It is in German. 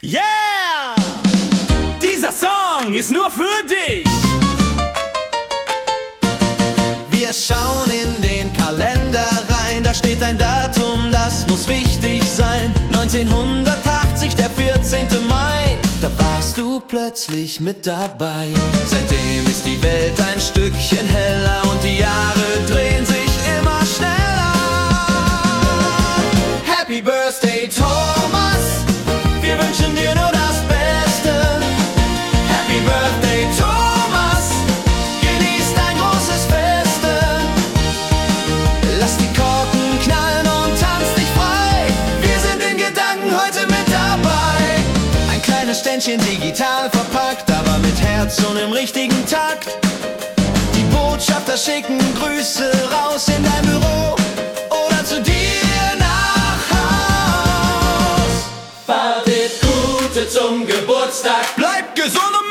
Yeah! Dieser Song ist nur für dich. Wir schauen in den Kalender rein, da steht ein Datum, das muss wichtig sein. 1980, der 14. Mai, da warst du plötzlich mit dabei. Seitdem ist die Welt ein Stückchen heller und die Jahre drehen sich immer schneller. Happy Birthday, Thomas, wir wünschen dir nur das Beste. Happy Birthday, Thomas, genieß dein großes Feste. Lass die Korken knallen und tanz dich frei. Wir sind in Gedanken heute mit dabei. Ein kleines Ständchen digital verpackt, aber mit Herz und im richtigen Takt. Die Botschafter schicken Grüße raus in dein Büro oder zu dir nach Haus. Wartet Gute zum Geburtstag, bleibt gesund und